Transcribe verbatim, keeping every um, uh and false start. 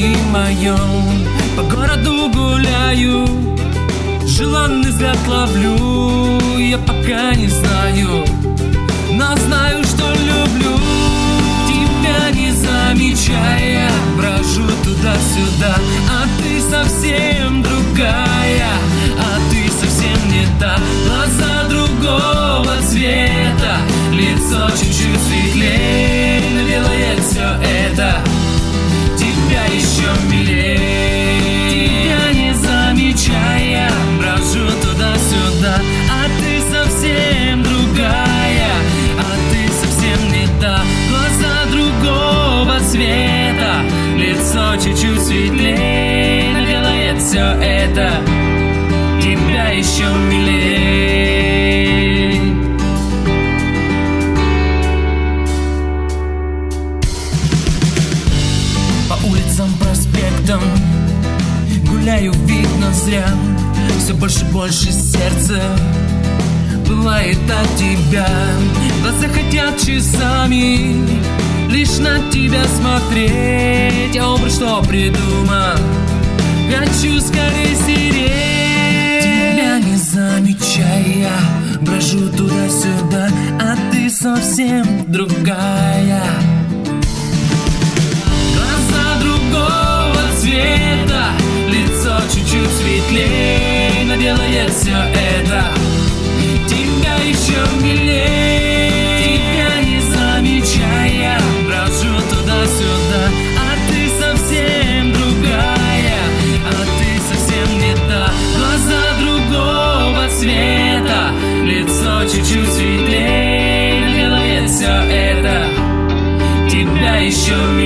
внимании моем по городу гуляю, желанный взгляд ловлю. Я пока не знаю, но знаю, что люблю. Тебя не замечая, брожу туда-сюда, а ты совсем другая, а ты совсем не та. Глаза другого цвета, лицо чуть-чуть светлее, но делает все это тебя еще милее. Тебя не замечая, брожу туда-сюда, а ты совсем другая, а ты совсем не та. Глаза другого цвета, лицо чуть-чуть светлее, но делает все это тебя еще милее. По улицам, проспектам гуляю, видно зря, все больше, больше сердце бывает от тебя. Глаза хотят часами лишь на тебя смотреть, а образ, что придумал, хочу скорее стереть. Тебя не замечая, брожу туда-сюда, а ты совсем другая. Глаза другого цвета, лицо чуть-чуть светлее, но делает все это тебя еще милее. Тебя не замечая, брожу туда-сюда, а ты совсем другая, а ты совсем не та. Глаза другого цвета, лицо чуть-чуть светлее, но делает все это тебя еще милее.